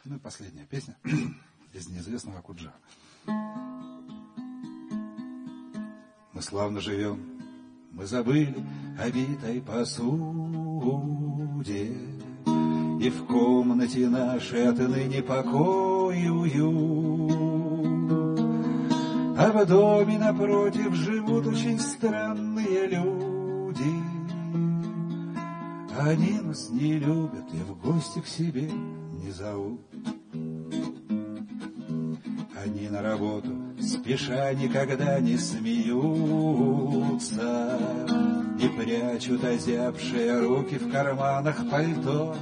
Ну и последняя песня из неизвестного Акуджава. Мы славно живем, мы забыли о битой посуде, и в комнате нашей отныне покой и уют. А в доме напротив живут очень странные люди. Они нас не любят и в гости к себе не зовут. Они на работу спеша никогда не смеются и прячут озябшие руки в карманах пальто.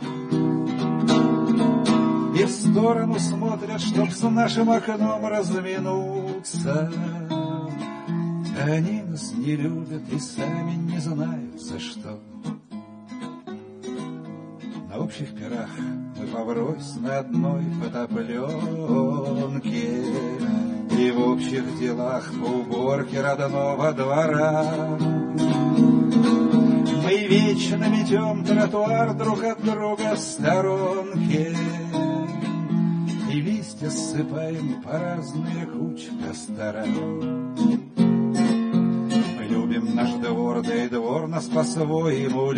И в сторону смотрят, чтоб с нашим окном разминуться. Они нас не любят и сами не знают за что. На общих пирах мы поврось на одной фотопленке и в общих делах по уборке родного двора. Мы вечно метем тротуар друг от друга в сторонке и листья ссыпаем по разные кучи сторон. Мы любим наш двор, да и двор нас по-своему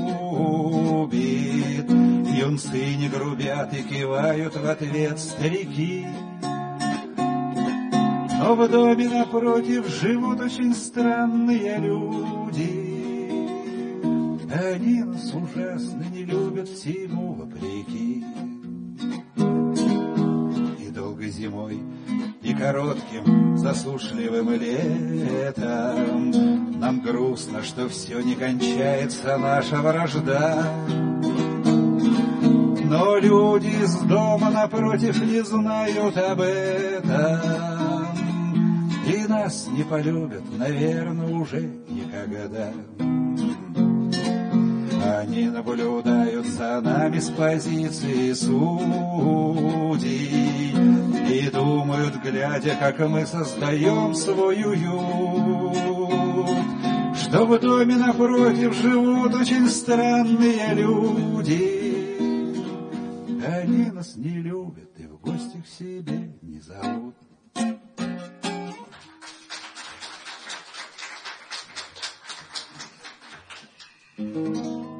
любит. Юнцы не грубят и кивают в ответ старики. Но в доме напротив живут очень странные люди. Они нас ужасно не любят всему вопреки. И долгой зимой, и коротким засушливым летом нам грустно, что все не кончается наша вражда. Но люди из дома напротив не знают об этом и нас не полюбят, наверное, уже никогда. Они наблюдают за нами с позиции судей и думают, глядя, как мы создаем свой уют, что в доме напротив живут очень странные люди. Они нас не любят и в гости к себе не зовут. Thank you.